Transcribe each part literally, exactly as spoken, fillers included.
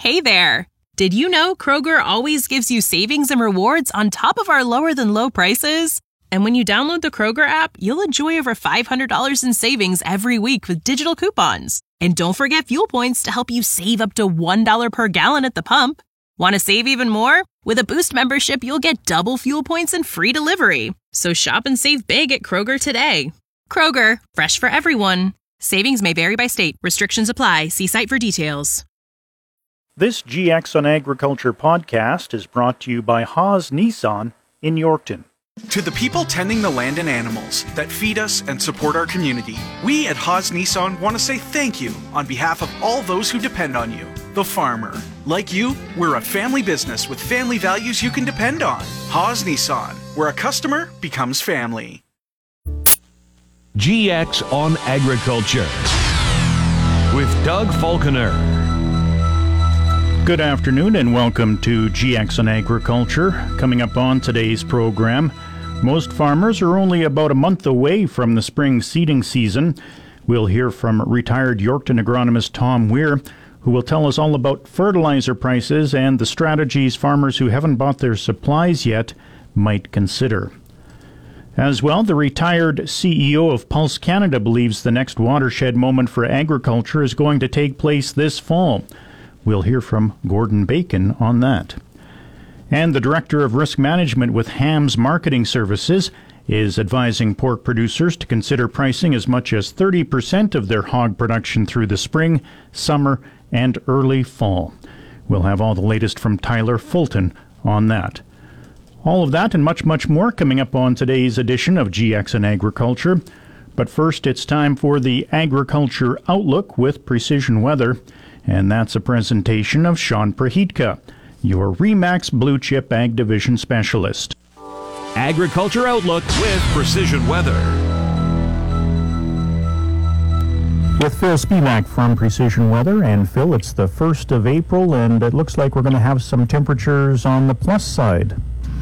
Hey there! Did you know Kroger always gives you savings and rewards on top of our lower-than-low prices? And when you download the Kroger app, you'll enjoy over five hundred dollars in savings every week with digital coupons. And don't forget fuel points to help you save up to one dollar per gallon at the pump. Want to save even more? With a Boost membership, you'll get double fuel points and free delivery. So shop and save big at Kroger today. Kroger, fresh for everyone. Savings may vary by state. Restrictions apply. See site for details. This G X on Agriculture podcast is brought to you by Haas Nissan in Yorkton. To the people tending the land and animals that feed us and support our community, we at Haas Nissan want to say thank you on behalf of all those who depend on you, the farmer. Like you, we're a family business with family values you can depend on. Haas Nissan, where a customer becomes family. G X on Agriculture with Doug Falconer. Good afternoon and welcome to G X on Agriculture. Coming up on today's program, most farmers are only about a month away from the spring seeding season. We'll hear from retired Yorkton agronomist Tom Weir, who will tell us all about fertilizer prices and the strategies farmers who haven't bought their supplies yet might consider. As well, the retired C E O of Pulse Canada believes the next watershed moment for agriculture is going to take place this fall. We'll hear from Gordon Bacon on that. And the Director of Risk Management with Hams Marketing Services is advising pork producers to consider pricing as much as thirty percent of their hog production through the spring, summer, and early fall. We'll have all the latest from Tyler Fulton on that. All of that and much, much more coming up on today's edition of G X on Agriculture. But first, it's time for the Agriculture Outlook with Precision Weather. And that's a presentation of Sean Prahitka, your RE/MAX Blue Chip Ag Division Specialist. Agriculture Outlook with Precision Weather. With Phil Spivak from Precision Weather. And Phil, it's the first of April, and it looks like we're going to have some temperatures on the plus side.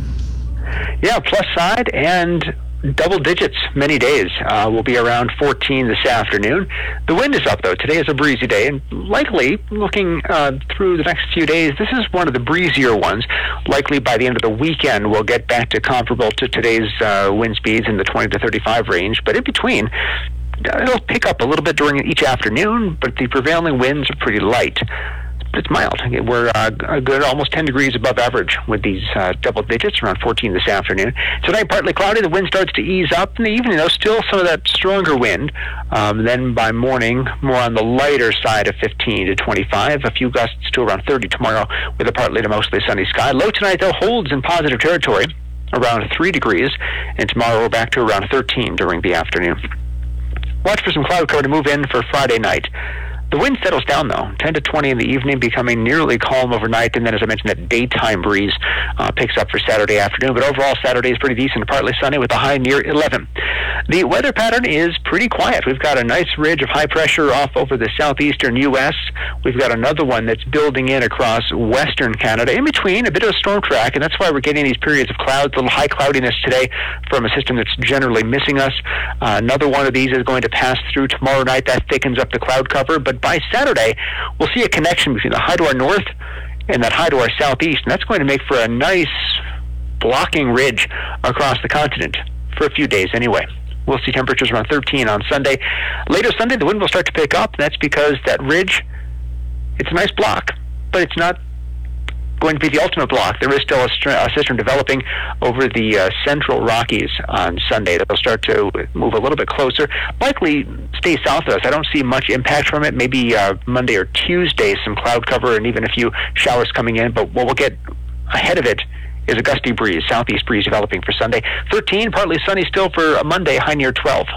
Yeah, plus side and double digits many days. Uh, we'll be around fourteen this afternoon. The wind is up, though. Today is a breezy day, and likely, looking uh, through the next few days, this is one of the breezier ones. Likely by the end of the weekend, we'll get back to comparable to today's uh, wind speeds in the twenty to thirty-five range, but in between, it'll pick up a little bit during each afternoon, but the prevailing winds are pretty light. It's mild. We're uh, a good almost ten degrees above average with these uh, double digits, around fourteen this afternoon. Tonight, partly cloudy. The wind starts to ease up in the evening, though. Still some of that stronger wind. Um, then by morning, more on the lighter side of fifteen to twenty-five. A few gusts to around thirty tomorrow with a partly to mostly sunny sky. Low tonight, though, holds in positive territory, around three degrees. And tomorrow we're back to around thirteen during the afternoon. Watch for some cloud cover to move in for Friday night. The wind settles down, though, ten to twenty in the evening, becoming nearly calm overnight. And then, as I mentioned, that daytime breeze uh, picks up for Saturday afternoon. But overall, Saturday is pretty decent, partly sunny with a high near eleven. The weather pattern is pretty quiet. We've got a nice ridge of high pressure off over the southeastern U S. We've got another one that's building in across western Canada. In between, a bit of a storm track, and that's why we're getting these periods of clouds, a little high cloudiness today from a system that's generally missing us. Uh, another one of these is going to pass through tomorrow night. That thickens up the cloud cover. But by Saturday, we'll see a connection between the high to our north and that high to our southeast, and that's going to make for a nice blocking ridge across the continent for a few days anyway. We'll see temperatures around thirteen on Sunday. Later Sunday, the wind will start to pick up. That's because that ridge, it's a nice block, but it's not going to be the ultimate block. There is still a, str- a system developing over the uh, central Rockies on Sunday that will start to move a little bit closer. Likely stay south of us. I don't see much impact from it. Maybe uh, Monday or Tuesday, some cloud cover and even a few showers coming in. But what we'll get ahead of it is a gusty breeze, southeast breeze developing for Sunday. thirteen, partly sunny still for Monday, high near twelve.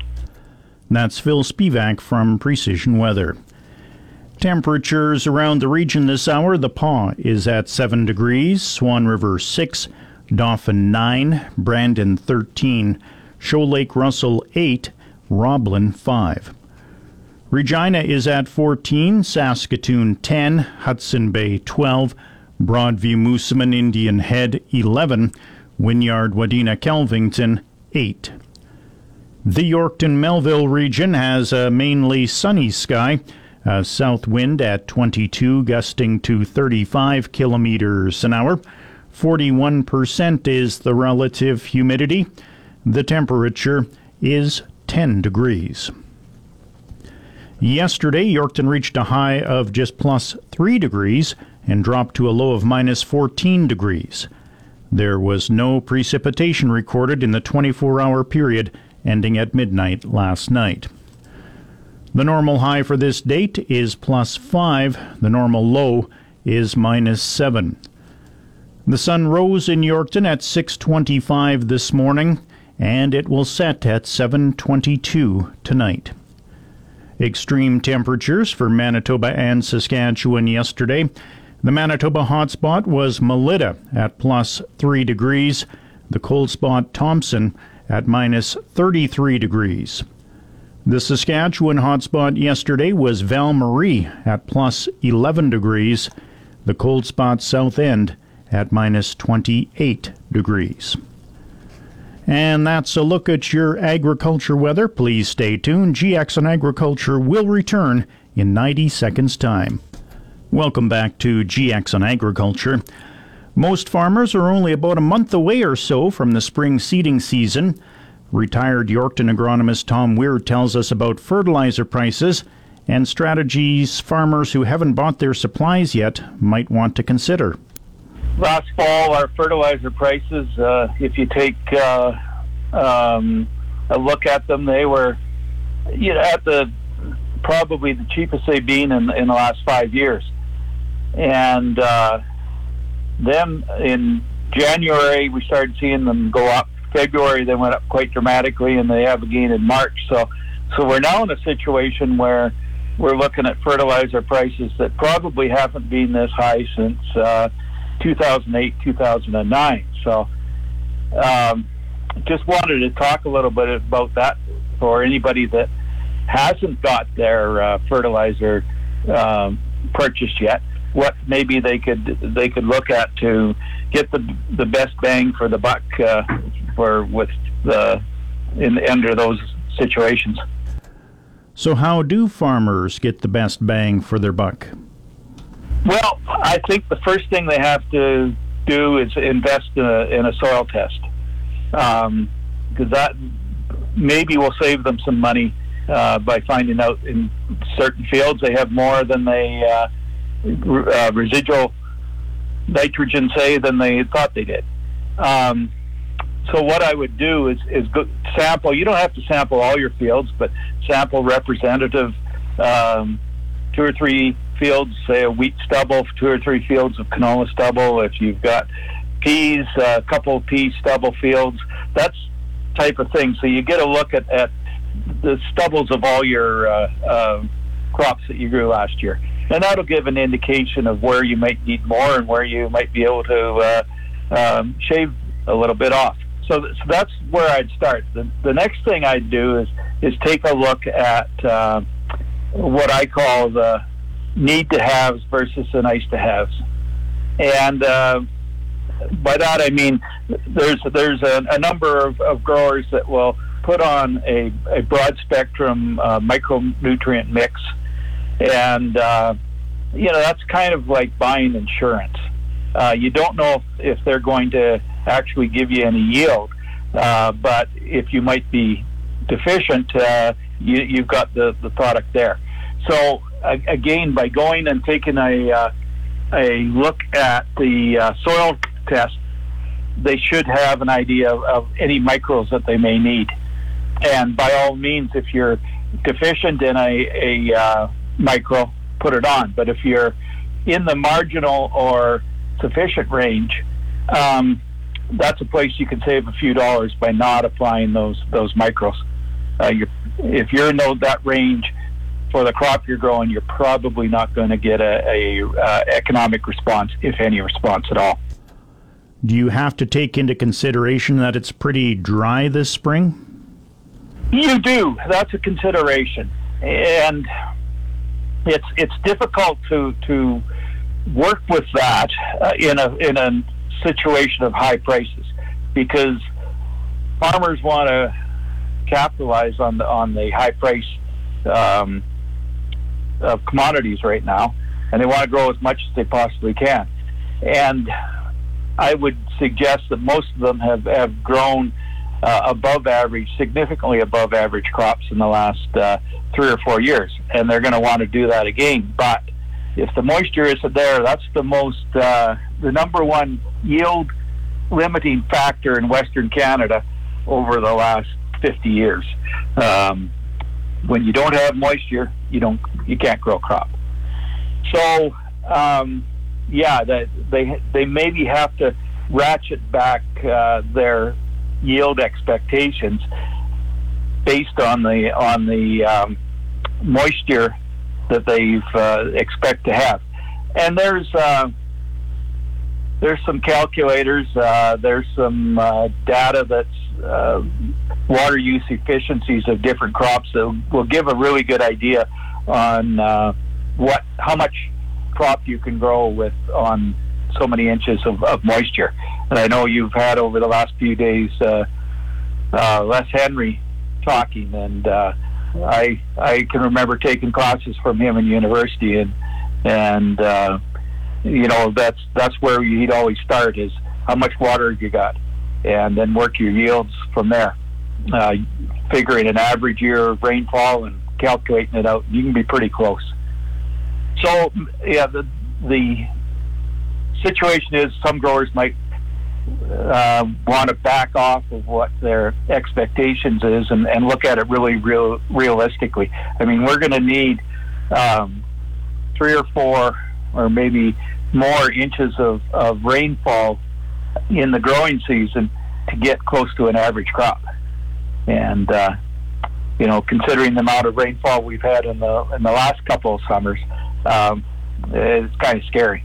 That's Phil Spivak from Precision Weather. Temperatures around the region this hour. The Paw is at seven degrees, Swan River six, Dauphin nine, Brandon thirteen, Shoal Lake Russell eight, Roblin five. Regina is at fourteen, Saskatoon ten, Hudson Bay twelve, Broadview Moosomin Indian Head eleven, Wynyard Wadena Kelvington eight. The Yorkton Melville region has a mainly sunny sky. A south wind at twenty-two, gusting to thirty-five kilometers an hour. forty-one percent is the relative humidity. The temperature is ten degrees. Yesterday, Yorkton reached a high of just plus three degrees and dropped to a low of minus fourteen degrees. There was no precipitation recorded in the twenty-four hour period ending at midnight last night. The normal high for this date is plus five. The normal low is minus seven. The sun rose in Yorkton at six twenty-five this morning, and it will set at seven twenty-two tonight. Extreme temperatures for Manitoba and Saskatchewan yesterday. The Manitoba hotspot was Melita at plus three degrees. The cold spot Thompson at minus thirty-three degrees. The Saskatchewan hotspot yesterday was Val Marie at plus eleven degrees. The cold spot South End at minus twenty-eight degrees. And that's a look at your agriculture weather. Please stay tuned. G X on Agriculture will return in ninety seconds time. Welcome back to G X on Agriculture. Most farmers are only about a month away or so from the spring seeding season. Retired Yorkton agronomist Tom Weir tells us about fertilizer prices and strategies farmers who haven't bought their supplies yet might want to consider. Last fall, our fertilizer prices, uh, if you take uh, um, a look at them, they were, you know, at the probably the cheapest they've been in, in the last five years. And uh, then in January, we started seeing them go up. February, they went up quite dramatically, and they have again in March. So, so we're now in a situation where we're looking at fertilizer prices that probably haven't been this high since uh, two thousand eight, two thousand nine. So um, just wanted to talk a little bit about that for anybody that hasn't got their uh, fertilizer um, purchased yet. What maybe they could they could look at to get the the best bang for the buck uh, for with the in under those situations. So how do farmers get the best bang for their buck? Well, I think the first thing they have to do is invest in a, in a soil test, because um, that maybe will save them some money uh, by finding out in certain fields they have more than they uh, uh, residual nitrogen, say, than they thought they did. Um, so what I would do is, is go sample. You don't have to sample all your fields, but sample representative um, two or three fields, say a wheat stubble, two or three fields of canola stubble. If you've got peas, a couple of pea stubble fields, that's type of thing. So you get a look at, at the stubbles of all your uh, uh, crops that you grew last year. And that'll give an indication of where you might need more and where you might be able to uh, um, shave a little bit off. So, th so that's where I'd start. The, the next thing I'd do is, is take a look at uh, what I call the need to haves versus the nice to haves. And uh, by that I mean there's there's a, a number of, of growers that will put on a, a broad spectrum uh, micronutrient mix, and uh, you know, that's kind of like buying insurance. Uh, you don't know if, if they're going to actually give you any yield, uh, but if you might be deficient, uh, you, you've got the, the product there. So uh, again, by going and taking a uh, a look at the uh, soil test, they should have an idea of, of any micros that they may need. And by all means, if you're deficient in a, a uh, micro, put it on. But if you're in the marginal or sufficient range, um, that's a place you can save a few dollars by not applying those those micros. Uh, you're, if you're in that range for the crop you're growing, you're probably not going to get a, a uh, economic response, if any response at all. Do you have to take into consideration that it's pretty dry this spring? You do. That's a consideration, and it's it's difficult to to work with that uh, in a in a situation of high prices, because farmers want to capitalize on the on the high price um, of commodities right now, and they want to grow as much as they possibly can. And I would suggest that most of them have, have grown uh, above average, significantly above average crops in the last uh, three or four years, and they're going to want to do that again. But if the moisture isn't there, that's the most, uh, the number one yield limiting factor in Western Canada over the last fifty years. Um, when you don't have moisture, you don't, you can't grow crop. So, um, yeah, that they they maybe have to ratchet back uh, their yield expectations based on the on the um, moisture that they uh, expect to have. And there's uh, there's some calculators, uh, there's some uh, data that's uh, water use efficiencies of different crops that will give a really good idea on uh, what how much crop you can grow with on so many inches of, of moisture. And I know you've had over the last few days uh, uh, Les Henry talking, and uh, I I can remember taking classes from him in university, and and uh, you know that's that's where he'd always start is how much water you got, and then work your yields from there, uh, figuring an average year of rainfall and calculating it out. You can be pretty close. So yeah, the the situation is some growers might uh, want to back off of what their expectations is and, and look at it really real realistically. I mean, we're going to need um, three or four or maybe more inches of, of rainfall in the growing season to get close to an average crop. And uh, you know, considering the amount of rainfall we've had in the in the last couple of summers, um, it's kind of scary.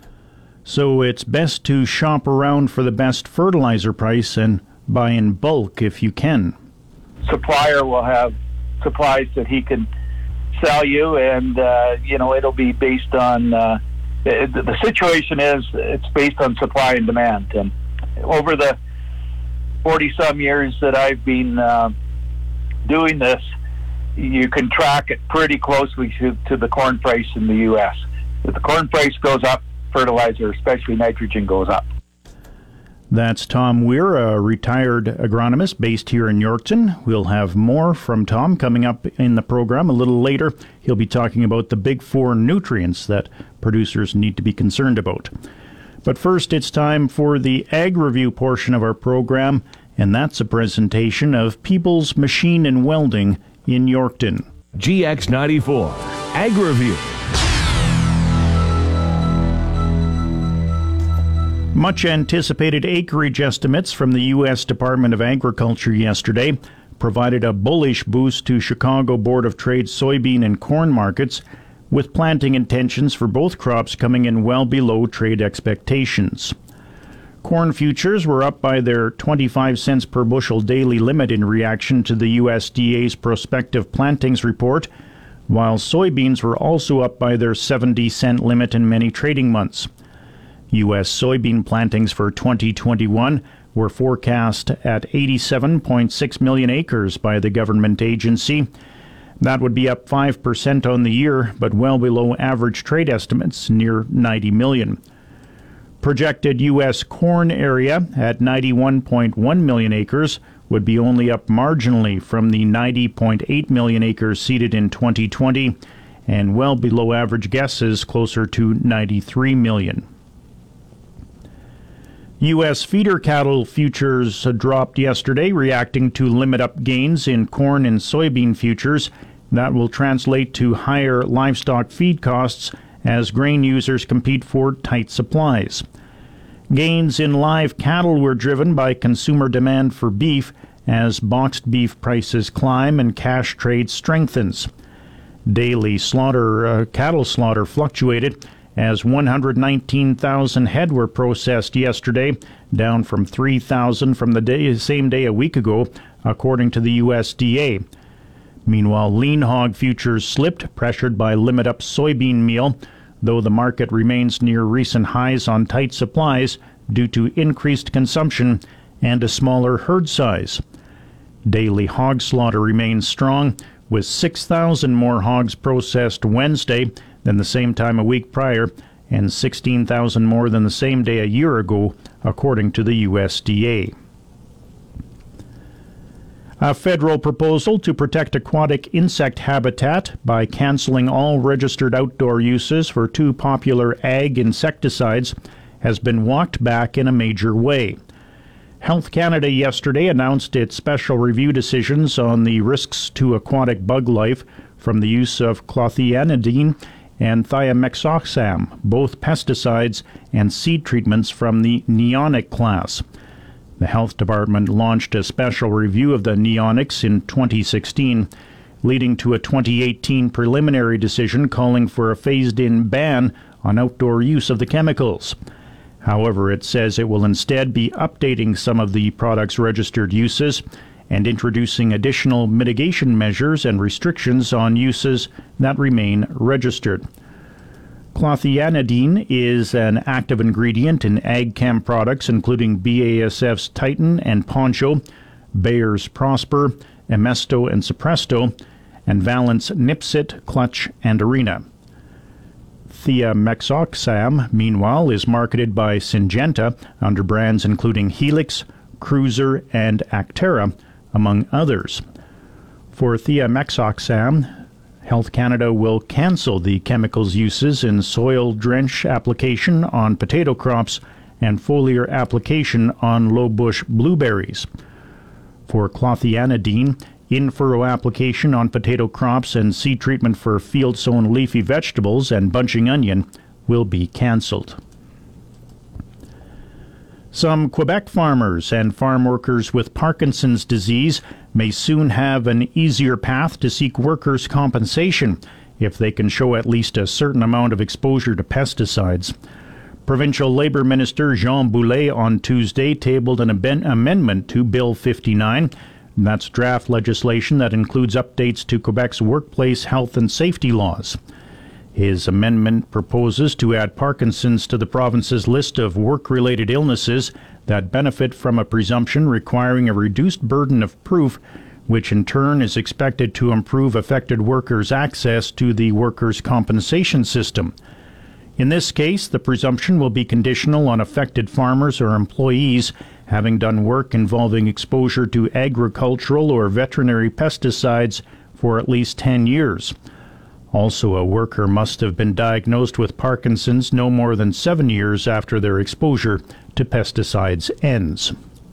So it's best to shop around for the best fertilizer price and buy in bulk if you can. Supplier will have supplies that he can sell you, and uh, you know, it'll be based on uh, it, the situation is it's based on supply and demand. And over the forty some years that I've been uh, doing this, you can track it pretty closely to, to the corn price in the U S. If the corn price goes up, fertilizer, especially nitrogen, goes up. That's Tom Weir, a retired agronomist based here in Yorkton. We'll have more from Tom coming up in the program a little later. He'll be talking about the big four nutrients that producers need to be concerned about. But first, it's time for the Ag Review portion of our program, and that's a presentation of People's Machine and Welding in Yorkton. G X ninety-four, Ag Review. Much anticipated acreage estimates from the U S Department of Agriculture yesterday provided a bullish boost to Chicago Board of Trade soybean and corn markets, with planting intentions for both crops coming in well below trade expectations. Corn futures were up by their twenty-five cents per bushel daily limit in reaction to the U S D A's prospective plantings report, while soybeans were also up by their seventy cent limit in many trading months. U S soybean plantings for twenty twenty-one were forecast at eighty-seven point six million acres by the government agency. That would be up five percent on the year, but well below average trade estimates, near ninety million. Projected U S corn area at ninety-one point one million acres would be only up marginally from the ninety point eight million acres seeded in twenty twenty, and well below average guesses, closer to ninety-three million. U S feeder cattle futures dropped yesterday, reacting to limit-up gains in corn and soybean futures. That will translate to higher livestock feed costs as grain users compete for tight supplies. Gains in live cattle were driven by consumer demand for beef as boxed beef prices climb and cash trade strengthens. Daily slaughter uh, cattle slaughter fluctuated as one hundred nineteen thousand head were processed yesterday, down from three thousand from the day, same day a week ago, according to the U S D A. Meanwhile, lean hog futures slipped, pressured by limit-up soybean meal, though the market remains near recent highs on tight supplies due to increased consumption and a smaller herd size. Daily hog slaughter remains strong, with six thousand more hogs processed Wednesday than the same time a week prior, and sixteen thousand more than the same day a year ago, according to the U S D A. A federal proposal to protect aquatic insect habitat by cancelling all registered outdoor uses for two popular ag insecticides has been walked back in a major way. Health Canada yesterday announced its special review decisions on the risks to aquatic bug life from the use of clothianidine and thiamethoxam, both pesticides and seed treatments from the neonic class. The Health Department launched a special review of the neonics in twenty sixteen, leading to a twenty eighteen preliminary decision calling for a phased-in ban on outdoor use of the chemicals. However, it says it will instead be updating some of the product's registered uses and introducing additional mitigation measures and restrictions on uses that remain registered. Clothianidine is an active ingredient in ag-chem products including B A S F's Titan and Poncho, Bayer's Prosper, Emesto and Supresto, and Valent's Nipsit, Clutch, and Arena. Thiamethoxam, meanwhile, is marketed by Syngenta under brands including Helix, Cruiser, and Actera, among others. For thiamethoxam, Health Canada will cancel the chemical's uses in soil drench application on potato crops and foliar application on low bush blueberries. For clothianidine, in-furrow application on potato crops and seed treatment for field-sown leafy vegetables and bunching onion will be cancelled. Some Quebec farmers and farm workers with Parkinson's disease may soon have an easier path to seek workers' compensation if they can show at least a certain amount of exposure to pesticides. Provincial Labour Minister Jean Boulet on Tuesday tabled an ab- amendment to Bill fifty-nine. That's draft legislation that includes updates to Quebec's workplace health and safety laws. His amendment proposes to add Parkinson's to the province's list of work-related illnesses that benefit from a presumption requiring a reduced burden of proof, which in turn is expected to improve affected workers' access to the workers' compensation system. In this case, the presumption will be conditional on affected farmers or employees having done work involving exposure to agricultural or veterinary pesticides for at least ten years. Also, a worker must have been diagnosed with Parkinson's no more than seven years after their exposure to pesticides ends.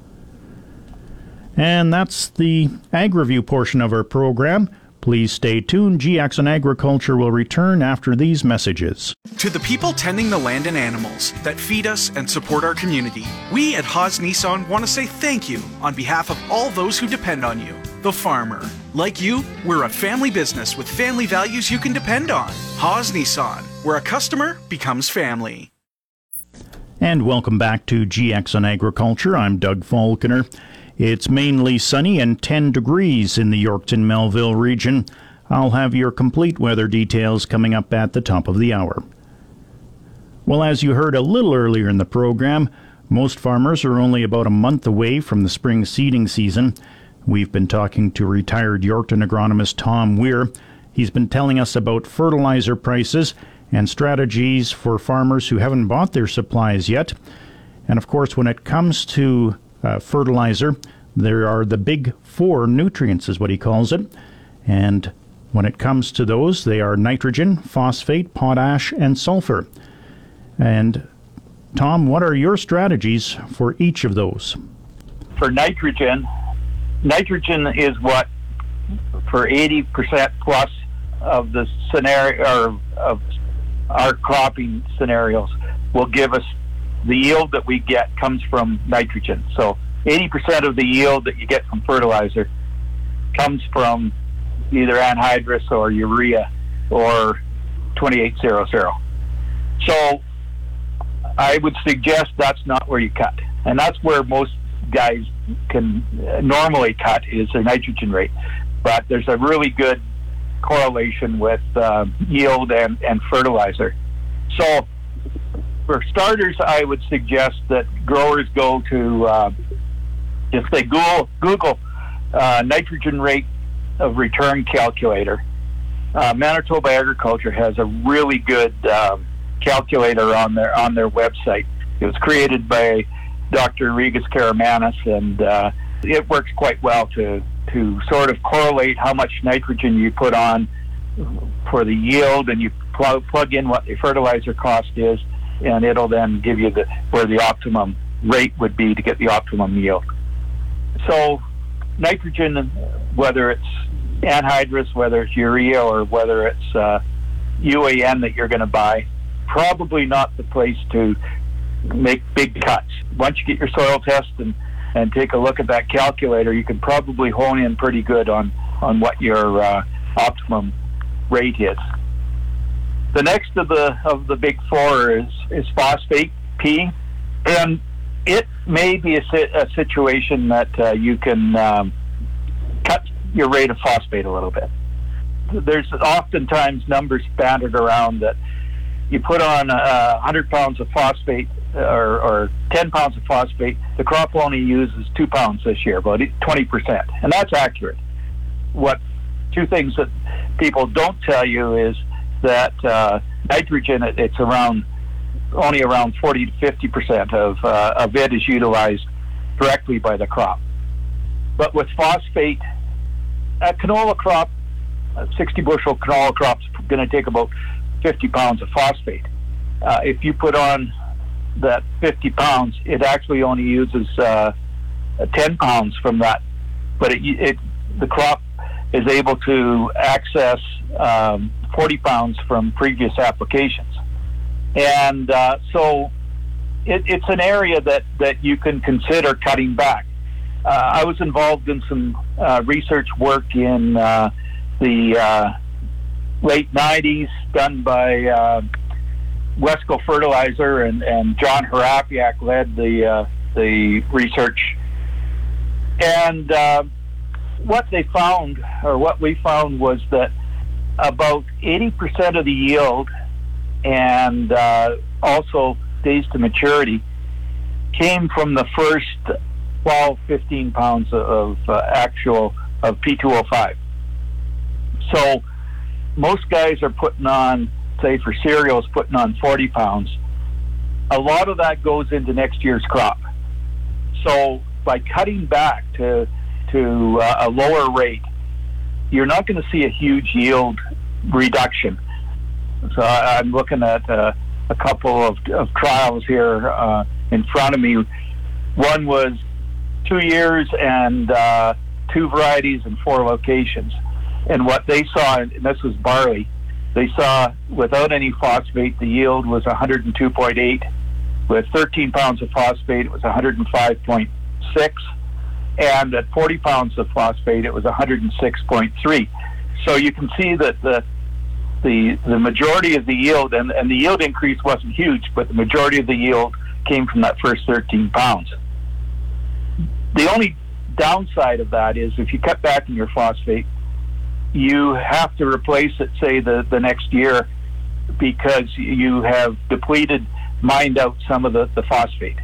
And that's the Ag Review portion of our program. Please stay tuned. G X on Agriculture will return after these messages. To the people tending the land and animals that feed us and support our community, we at Haas Nissan want to say thank you on behalf of all those who depend on you, the farmer. Like you, we're a family business with family values you can depend on. Haas Nissan, where a customer becomes family. And welcome back to G X on Agriculture. I'm Doug Falconer. It's mainly sunny and ten degrees in the Yorkton-Melville region. I'll have your complete weather details coming up at the top of the hour. Well, as you heard a little earlier in the program, most farmers are only about a month away from the spring seeding season. We've been talking to retired Yorkton agronomist Tom Weir. He's been telling us about fertilizer prices and strategies for farmers who haven't bought their supplies yet. And of course, when it comes to uh, fertilizer, there are the big four nutrients, is what he calls it. And when it comes to those, they are nitrogen, phosphate, potash, and sulfur. And Tom, what are your strategies for each of those? For nitrogen, nitrogen is what, for eighty percent plus of the scenario, or of our cropping scenarios, will give us the yield that we get comes from nitrogen. So eighty percent of the yield that you get from fertilizer comes from either anhydrous or urea or twenty-eight hundred. So I would suggest that's not where you cut. And that's where most guys can normally cut, is their nitrogen rate. But there's a really good correlation with uh, yield and, and fertilizer. So for starters, I would suggest that growers go to, uh, if they Google, Google uh, nitrogen rate of return calculator. Uh, Manitoba Agriculture has a really good um, calculator on their on their website. It was created by Doctor Regis Karamanis, and uh, it works quite well to to sort of correlate how much nitrogen you put on for the yield, and you pl- plug in what the fertilizer cost is, and it'll then give you the where the optimum rate would be to get the optimum yield. So nitrogen, whether it's anhydrous, whether it's urea, or whether it's uh, U A N that you're going to buy, probably not the place to make big cuts. Once you get your soil test and, and take a look at that calculator, you can probably hone in pretty good on, on what your uh, optimum rate is. The next of the of the big four is, is phosphate, P, and it may be a, a situation that uh, you can um, cut your rate of phosphate a little bit. There's oftentimes numbers bandied around that you put on uh, one hundred pounds of phosphate or, or ten pounds of phosphate, the crop only uses two pounds this year, about twenty percent. And that's accurate. What two things that people don't tell you is that uh, nitrogen, it, it's around only around forty to fifty percent of, uh, of it is utilized directly by the crop. But with phosphate, a canola crop, a sixty bushel canola crop is going to take about fifty pounds of phosphate. Uh, if you put on that fifty pounds, it actually only uses uh, ten pounds from that. But it, it, the crop is able to access um, forty pounds from previous applications. And uh, so it, it's an area that, that you can consider cutting back. Uh, I was involved in some uh, research work in uh, the uh, late nineties done by uh, Wesco Fertilizer, and, and John Harapiak led the, uh, the research. And uh, what they found, or what we found, was that about eighty percent of the yield and uh, also days to maturity came from the first twelve, fifteen pounds of uh, actual of P two oh five. So most guys are putting on, say for cereals, putting on forty pounds. A lot of that goes into next year's crop. So by cutting back to to uh, a lower rate, you're not going to see a huge yield reduction. So I, I'm looking at uh, a couple of, of trials here uh, in front of me. One was two years and uh, two varieties and four locations. And what they saw, and this was barley, they saw without any phosphate, the yield was one hundred two point eight. With thirteen pounds of phosphate, it was one hundred five point six. And at forty pounds of phosphate, it was one hundred six point three. So you can see that the the the majority of the yield, and, and the yield increase wasn't huge, but the majority of the yield came from that first thirteen pounds. The only downside of that is if you cut back on your phosphate, you have to replace it, say, the, the next year, because you have depleted, mined out some of the, the phosphate.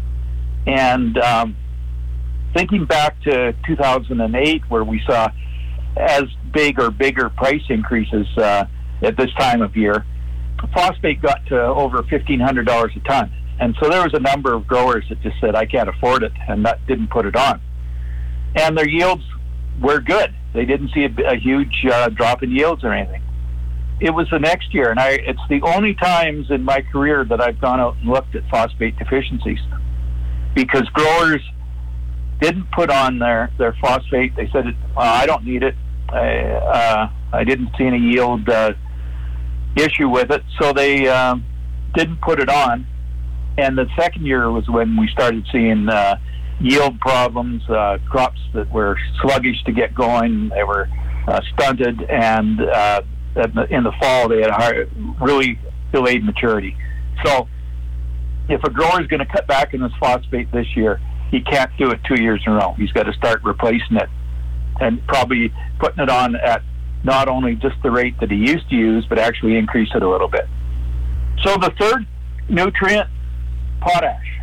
And um, thinking back to two thousand eight, where we saw as big or bigger price increases uh, at this time of year, phosphate got to over fifteen hundred dollars a ton. And so there was a number of growers that just said, I can't afford it, and that didn't put it on. And their yields were good. They didn't see a, a huge uh, drop in yields or anything. It was the next year, and I, it's the only times in my career that I've gone out and looked at phosphate deficiencies, because growers didn't put on their, their phosphate. They said, well, I don't need it. I, uh, I didn't see any yield uh, issue with it, so they um, didn't put it on. And the second year was when we started seeing uh, yield problems, uh, crops that were sluggish to get going. They were uh, stunted, and uh, in the fall they had a high, really delayed maturity. So if a grower is going to cut back on his phosphate this year, he can't do it two years in a row. He's got to start replacing it, and probably putting it on at not only just the rate that he used to use, but actually increase it a little bit. So the third nutrient, potash.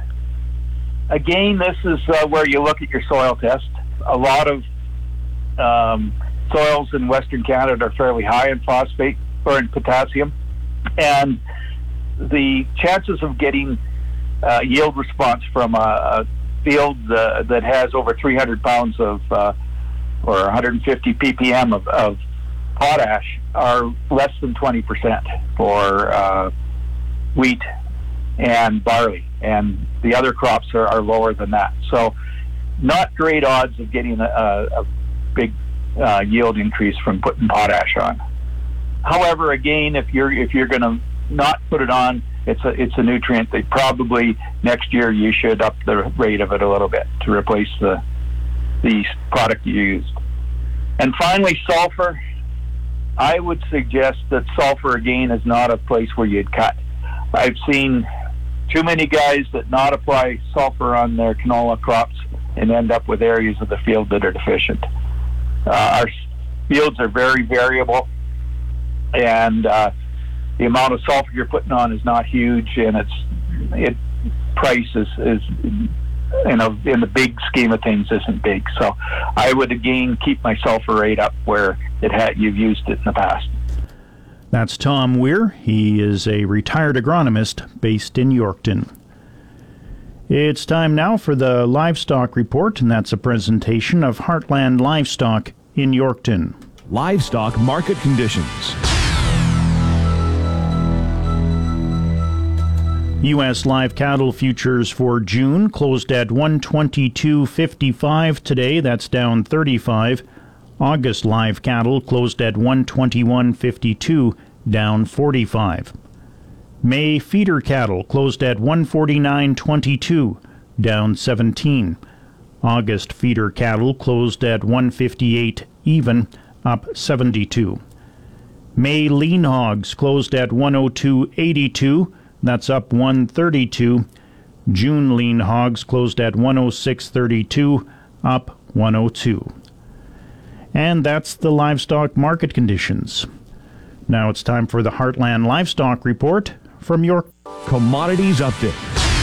Again, this is uh, where you look at your soil test. A lot of um, soils in Western Canada are fairly high in phosphate or in potassium, and the chances of getting uh, yield response from a, a field uh, that has over three hundred pounds of uh, or one hundred fifty p p m of, of potash are less than twenty percent for uh, wheat and barley, and the other crops are, are lower than that. So not great odds of getting a, a big uh, yield increase from putting potash on. However, again, if you're if you're going to not put it on, it's a it's a nutrient that probably next year you should up the rate of it a little bit to replace the the product you used. And finally, sulfur. I would suggest that sulfur again is not a place where you'd cut. I've seen too many guys that not apply sulfur on their canola crops and end up with areas of the field that are deficient. Uh, our fields are very variable, and uh, the amount of sulfur you're putting on is not huge, and its it price is, is you know, in the big scheme of things isn't big. So I would again keep my sulfur rate up where it had you've used it in the past. That's Tom Weir. He is a retired agronomist based in Yorkton. It's time now for the Livestock Report, and that's a presentation of Heartland Livestock in Yorkton. Livestock market conditions. U S live cattle futures for June closed at one twenty-two fifty-five today. That's down thirty-five. August live cattle closed at one twenty-one fifty-two, down forty-five. May feeder cattle closed at one forty-nine twenty-two, down seventeen. August feeder cattle closed at one fifty-eight even, up seventy-two. May lean hogs closed at one oh two eighty-two, that's up one thirty-two. June lean hogs closed at one oh six thirty-two, up one oh two. And that's the livestock market conditions. Now it's time for the Heartland Livestock Report from York. Commodities update.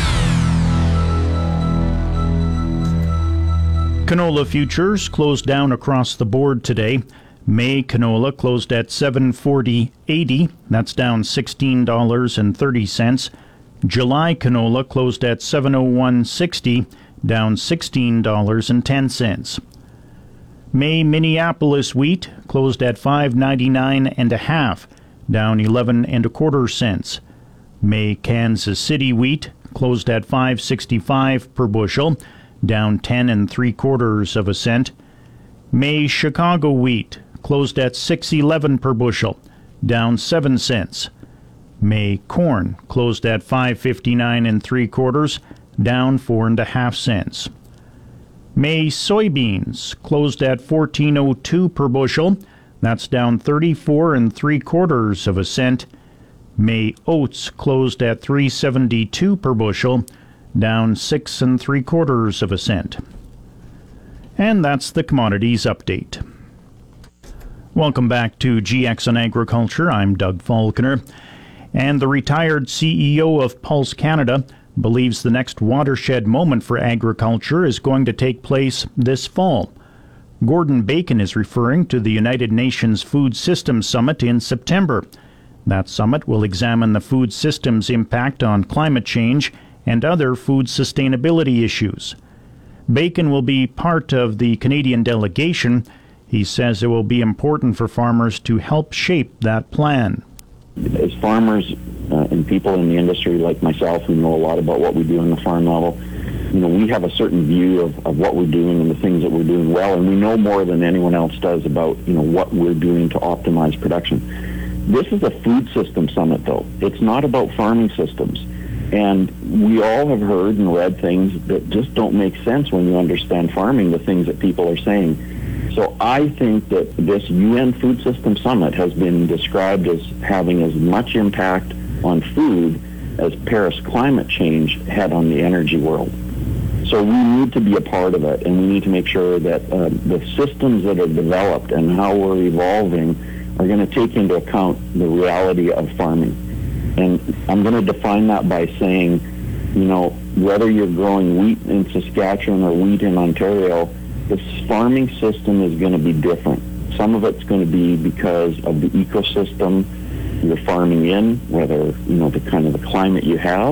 Canola futures closed down across the board today. May canola closed at seven forty eighty, that's down sixteen dollars and thirty cents. July canola closed at seven oh one sixty, down sixteen dollars and ten cents. May Minneapolis wheat closed at five ninety-nine and a half, down eleven and a quarter cents. May Kansas City wheat closed at five sixty-five per bushel, down ten and three quarters of a cent. May Chicago wheat closed at six eleven per bushel, down seven cents. May corn closed at five fifty-nine and three quarters, down four and a half cents. May soybeans closed at fourteen oh two per bushel, that's down thirty-four and three quarters of a cent. May oats closed at three seventy-two per bushel, down six and three quarters of a cent. And that's the commodities update. Welcome back to G X on Agriculture. I'm Doug Falconer. And the retired C E O of Pulse Canada believes the next watershed moment for agriculture is going to take place this fall. Gordon Bacon is referring to the United Nations Food Systems Summit in September. That summit will examine the food system's impact on climate change and other food sustainability issues. Bacon will be part of the Canadian delegation. He says it will be important for farmers to help shape that plan. As farmers uh, and people in the industry like myself who know a lot about what we do on the farm level, you know, we have a certain view of, of what we're doing and the things that we're doing well, and we know more than anyone else does about, you know, what we're doing to optimize production. This is a food system summit, though. It's not about farming systems. And we all have heard and read things that just don't make sense when you understand farming, the things that people are saying. So I think that this U N Food System Summit has been described as having as much impact on food as Paris climate change had on the energy world. So we need to be a part of it, and we need to make sure that uh, the systems that are developed and how we're evolving are going to take into account the reality of farming. And I'm going to define that by saying, you know, whether you're growing wheat in Saskatchewan or wheat in Ontario, the farming system is going to be different. some of it's going to be because of the ecosystem you're farming in, whether, you know, the kind of the climate you have.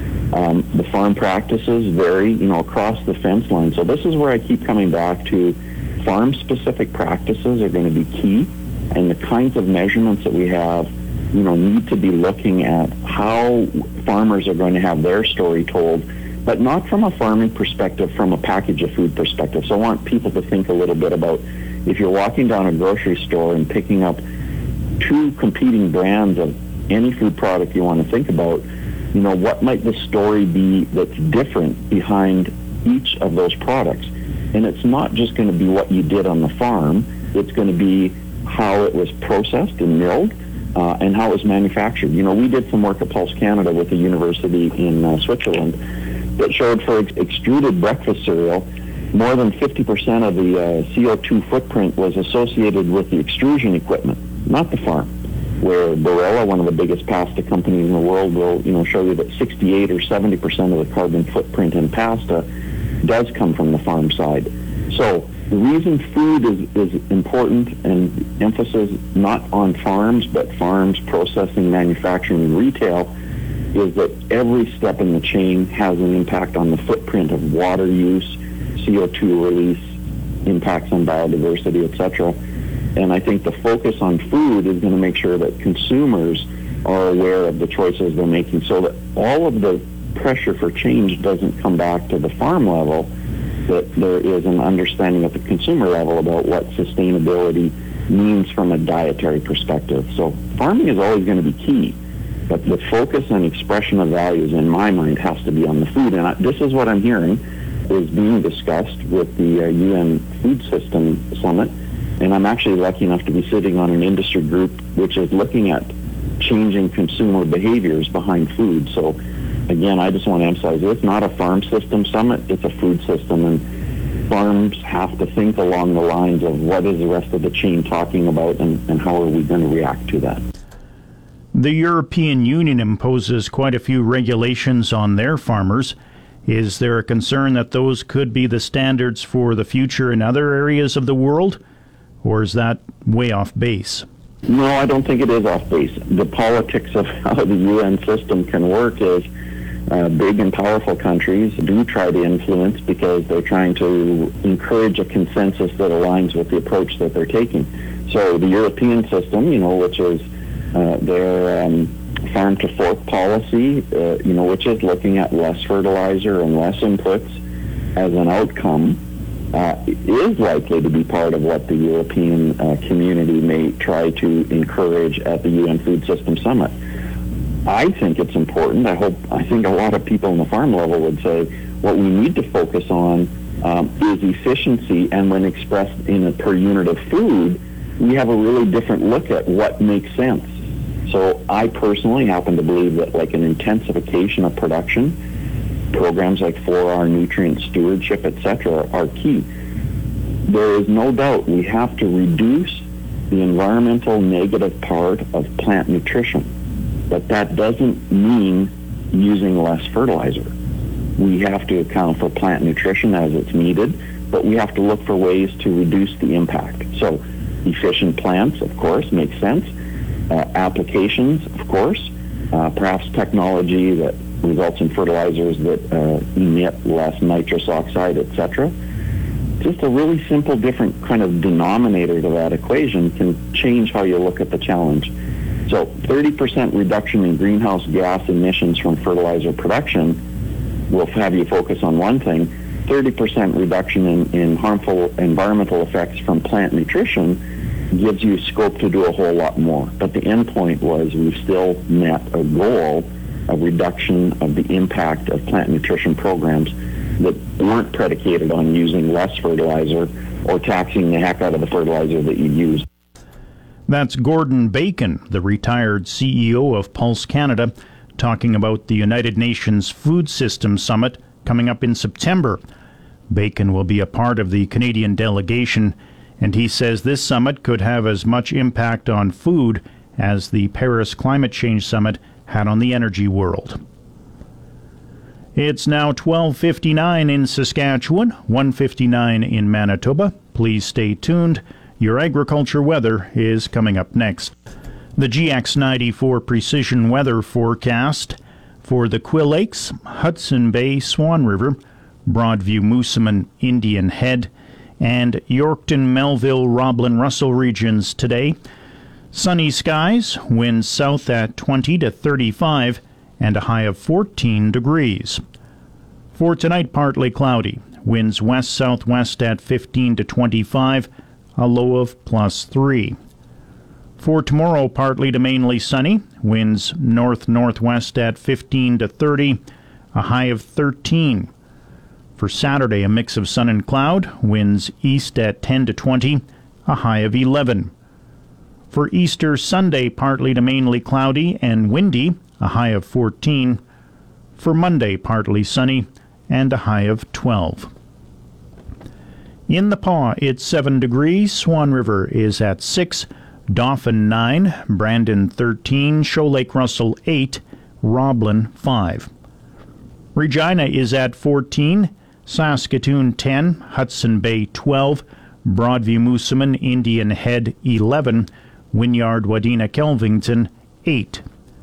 Um, the farm practices vary, you know, across the fence line. So this is where I keep coming back to farm-specific practices are going to be key, and the kinds of measurements that we have, you know, need to be looking at how farmers are going to have their story told, but not from a farming perspective, from a package of food perspective. So I want people to think a little bit about if you're walking down a grocery store and picking up two competing brands of any food product you want to think about, you know, what might the story be that's different behind each of those products? And it's not just going to be what you did on the farm. It's going to be how it was processed and milled, uh, and how it was manufactured. You know, we did some work at Pulse Canada with a university in uh, Switzerland that showed for ex- extruded breakfast cereal, more than fifty percent of the uh, C O two footprint was associated with the extrusion equipment, not the farm. Where Barilla, one of the biggest pasta companies in the world, will, you know, show you that sixty-eight or seventy percent of the carbon footprint in pasta does come from the farm side. So the reason food is, is important, and emphasis not on farms, but farms, processing, manufacturing, and retail, is that every step in the chain has an impact on the footprint of water use, C O two release, impacts on biodiversity, et cetera. And I think the focus on food is going to make sure that consumers are aware of the choices they're making, so that all of the pressure for change doesn't come back to the farm level, that there is an understanding at the consumer level about what sustainability means from a dietary perspective. So farming is always going to be key, but the focus and expression of values in my mind has to be on the food. And I, this is what I'm hearing is being discussed with the uh, U N Food System Summit. And I'm actually lucky enough to be sitting on an industry group which is looking at changing consumer behaviors behind food. So again, I just want to emphasize it's not a farm system summit, it's a food system, and farms have to think along the lines of what is the rest of the chain talking about, and, and how are we going to react to that. The European Union imposes quite a few regulations on their farmers. Is there a concern that those could be the standards for the future in other areas of the world? Or is that way off base? No, I don't think it is off base. The politics of how the U N system can work is uh, big and powerful countries do try to influence because they're trying to encourage a consensus that aligns with the approach that they're taking. So the European system, you know, which is uh, their um, farm to fork policy, uh, you know, which is looking at less fertilizer and less inputs as an outcome, Uh, is likely to be part of what the European uh, community may try to encourage at the U N Food System Summit. I think it's important. I hope, I think a lot of people in the farm level would say what we need to focus on um, is efficiency, and when expressed in a per unit of food, we have a really different look at what makes sense. So I personally happen to believe that like an intensification of production, programs like four R nutrient stewardship, et cetera, are key. There is no doubt we have to reduce the environmental negative part of plant nutrition, but that doesn't mean using less fertilizer. We have to account for plant nutrition as it's needed, but we have to look for ways to reduce the impact. So efficient plants, of course, makes sense. Uh, applications, of course. Uh, perhaps technology that results in fertilizers that uh, emit less nitrous oxide, et cetera. Just a really simple, different kind of denominator to that equation can change how you look at the challenge. So thirty percent reduction in greenhouse gas emissions from fertilizer production will have you focus on one thing. thirty percent reduction in, in harmful environmental effects from plant nutrition gives you scope to do a whole lot more. But the end point was we've still met a goal, a reduction of the impact of plant nutrition programs that weren't predicated on using less fertilizer or taxing the heck out of the fertilizer that you use. That's Gordon Bacon, the retired C E O of Pulse Canada, talking about the United Nations Food System Summit coming up in September. Bacon will be a part of the Canadian delegation, and he says this summit could have as much impact on food as the Paris Climate Change Summit had on the energy world. It's now twelve fifty-nine in Saskatchewan, one fifty-nine in Manitoba. Please stay tuned. Your agriculture weather is coming up next. The G X ninety-four Precision Weather Forecast for the Quill Lakes, Hudson Bay, Swan River, Broadview, Moosomin, Indian Head, and Yorkton, Melville, Roblin, Russell regions today. Sunny skies, winds south at twenty to thirty-five, and a high of fourteen degrees. For tonight, partly cloudy, winds west-southwest at fifteen to twenty-five, a low of plus three. For tomorrow, partly to mainly sunny, winds north-northwest at fifteen to thirty, a high of thirteen. For Saturday, a mix of sun and cloud, winds east at ten to twenty, a high of eleven. For Easter Sunday, partly to mainly cloudy and windy, a high of fourteen. For Monday, partly sunny and a high of twelve. In the Paw, it's seven degrees. Swan River is at six. Dauphin nine, Brandon thirteen, Shoal Lake Russell eight, Roblin five. Regina is at fourteen, Saskatoon ten, Hudson Bay twelve, Broadview, Moosomin, Indian Head eleven, Wynyard, Wadena, Kelvington eight.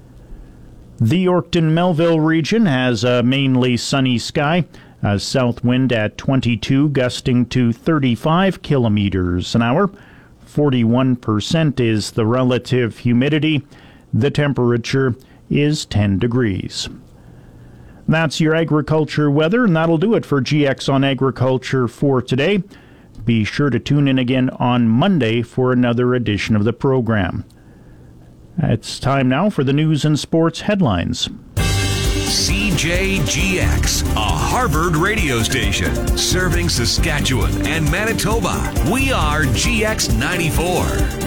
The Yorkton Melville region has a mainly sunny sky, a south wind at twenty-two, gusting to thirty-five kilometers an hour. forty-one percent is the relative humidity. The temperature is ten degrees. That's your agriculture weather, and that'll do it for G X on Agriculture for today. Be sure to tune in again on Monday for another edition of the program. It's time now for the news and sports headlines. C J G X, a Harvard radio station, serving Saskatchewan and Manitoba. We are G X ninety-four.